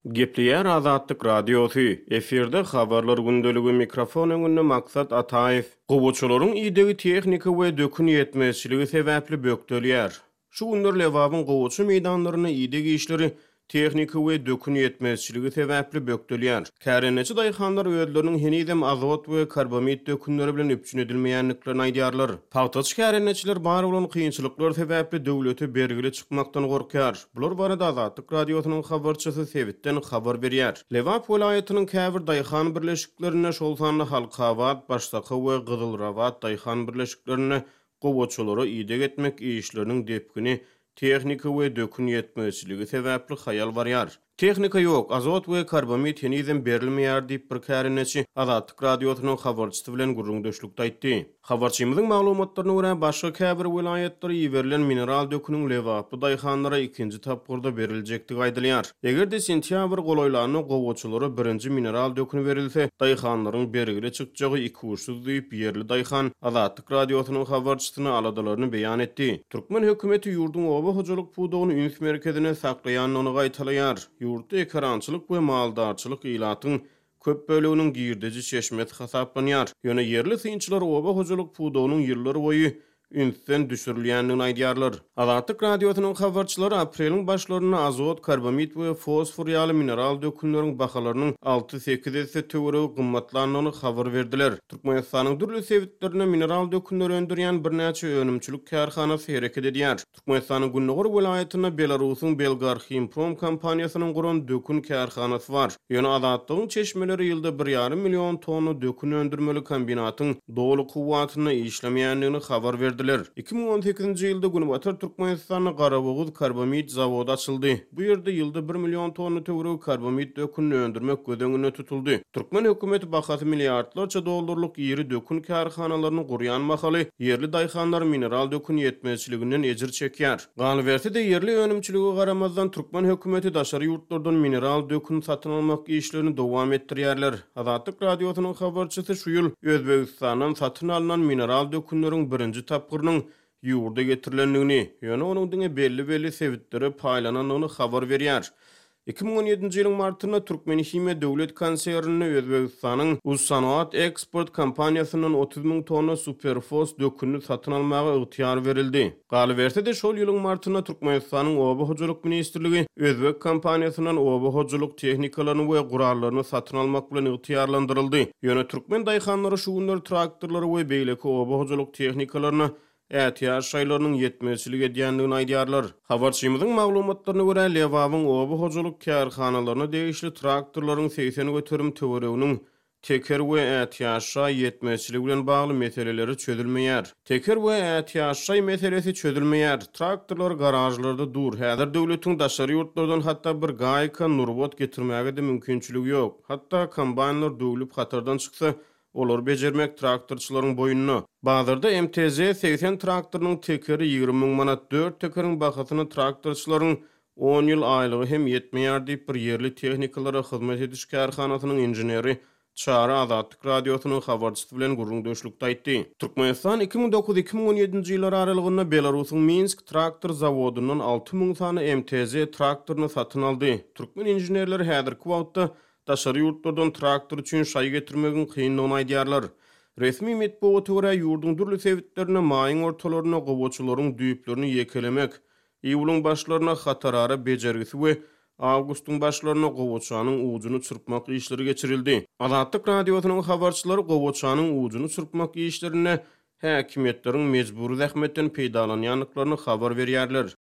Gepleyer Azatlyk Radiosu. Eferde habarlar gündölügi mikrofon öňünde maksat Ataýew. Gowçularyň ýerdägi tehnika we dökün ýetmezçiligi sebäpli bökdölýär. Şu günler lewabyň gowçu meýdanlaryna ýerdägi işleri tehnika we dökün ýetmezçiligi sebäpli bökdölýär. Kärençi daýhanlar öýdleriniň henidem azot we karbamid dökünleri bilen üpçün edilmeýänliklerini aýdýarlar. Pawtaç kärençiler bar bolan kynçylyklar sebäpli döwleti bergili çykmakdan gorkýar. Bular barada Azatlyk Radiosynyň habarçysy Sebitden habar berýär. Lewap welaýatynyň käbir daýhan birleşiklerine şol sanly Halkawat, Başsaky we Gyzylrawat daýhan birleşiklerine gowçulary ýydyk etmek işleriniň depkini tehnika we dökün ýetmezçiligi sebäpli haýal barýar. Tehnika ýok, azot we karbamid henizem berilmeýär diýip bir kärençi Azatlyk Radiosynyň habarçysy bilen gurrundaşlykda aýtdy. Habarçymyzyň maglumatlaryna görä başga käbir welaýatlary ýiberilen mineral döküniň lewapy daýhanlara ikinji tapgyrda beriljekdigi aýdylýar. Egerde sentýabr golaýlaryny gowçulary birinji mineral döküni berilse, daýhanlaryň bergili çykjagy 2 uçsuz diýip ýerli daýhan Azatlyk Radiosynyň habarçysyna aladalaryny beýan etdi. Türkmen hökümeti ýurdun oba hojalyk puwdugyny üns merkezine saklaýanyny gaýtalaýar. Ýurtda ekrançylyk we maldarçylyk ilatyň köp bölüginiň girdiji çeşmet hasaplanýar. Ýöne yerli synçylar oba hojalyk puwdugynyň ýyllary boýy ünsden düşürilýändigini aýdýarlar. Azatlyk Radiosynyň habarçylary apreliň başlaryna azot, karbamid we fosfor ýaly mineral dökünleriň bahalarynyň 6-8 esse töweregi gymmatlanyny habar berdiler. Türkmenistanyň dürli sebitlerine mineral dökünleri öndürýän birnäçe önümçilik kärhanasy hereket edýär. Türkmenistanyň Günnogor welaýatyna Belarusyň Belgarchimprom kompaniýasynyň guran dökün kärhanasy bar. Ýöne Azatlygyň çeşmeleri ýylda 1,5 million tonu dökün öndürmeli kombinatyň dolu kuwwatyna işlemeýändigini habar berdi. 2018-nji ýylda Günbatyr Türkmenistanyň Garaboguz karbamid zawody açyldy. Bu ýerde ýylda 1 million tonu töwereg karbamid dökünini öndürmek gödeňine tutuldy. Türkmen hökümeti bahasy milliardlarça dollarlyk ýeri dökün kärhanalaryny gurýan mahaly ýerli daýhanlar mineral dökün ýetmezçiliginden ejir çekýär. Galberti de ýerli önümçiligi garamazdan Türkmen hökümeti daşary ýurtlardan mineral dökün satyn almak işlerini dowam etdirýärler. Azatlyk Radiosynyň habarçysy şu ýyl Özbegistandan satyn alynan mineral dökünleriň birinji tapgyrnyň ýurda getirilendigini, ýöne onuň diňe belli sebitleri paýlananyny habar berýär. 2017-nji ýylyň martyna Türkmenihime döwlet konserni Özbegistanyň Ussanoat Export kompaniýasynyň 30.000 tonna superfos dökünni satyn almagy ygtyýar berildi. Galberti de şol ýylyň martyna Türkmenistanyň Oba hojalyk ministrligi Özbek kompaniýasynyň oba hojalyk tehnikalaryny we gurallaryny satyn almak bilen ygtyýarlandyryldy. Ýöne türkmen daýhanlary şu günler traktorlary we beýleki oba hojalyk tehnikalaryny ätýar şaýlarynyň ýetmezçiligi edýändigini aýdýarlar. Habarçymyzyň maglumatlaryna görä lewabyň oba hojalyk kärhanalaryna degişli traktorlaryň 80 göterim töwereginiň teker we ätýaşa ýetmezçiligi bilen bagly meseleleri çözülmeýär. Teker we ätýaşa meselesi çözülmeýär. Traktorlar garajlarda dur. Häzir döwletiň daşary ýurtlardan hatda bir gaýka nurbot getirmäge de mümkinçiligi ýok. Hatda kombaynlar döwlüp hatardan çyksa olar bejermek traktorçylaryň boýunna. Bazarda MTZ 80 traktorynyň tekeri 20.000 manat, 4 tekeriň bahasyny traktorçylaryň 10 ýyl aýlygy hem ýetmeýär diýip bir ýerli tehnikalara hyzmat ediş kärhanasynyň inженери Çara Azatlyk Radiosynyň habarçysy bilen gurrundaşlykda aýtdy. Türkmenistan 2009-2017-nji ýyllar aralygynda Belarusyň Minsk traktor zawodundan 6.000 sany MTZ traktoryny satyn aldy. Türkmen inženerleri häzirki wagtda daşary ýurtlardan traktor üçin şaý getirmegin kynlygyny aýdýarlar. Resmi metbuata görä ýurdun dürli sebitlerine maýyň ortalaryna gowçularyň düýplerini ýekelemek, iýulyň başlaryna hatarara bejergisi we awgustyň başlaryna gowçanyň ujuny çyrpmak işleri geçirildi. Azatlyk Radiosynyň habarçylary gowçanyň ujuny çyrpmak işlerine häkimetleriň mejburi zähmetden peýdalanýanlyklaryny habar berýärler.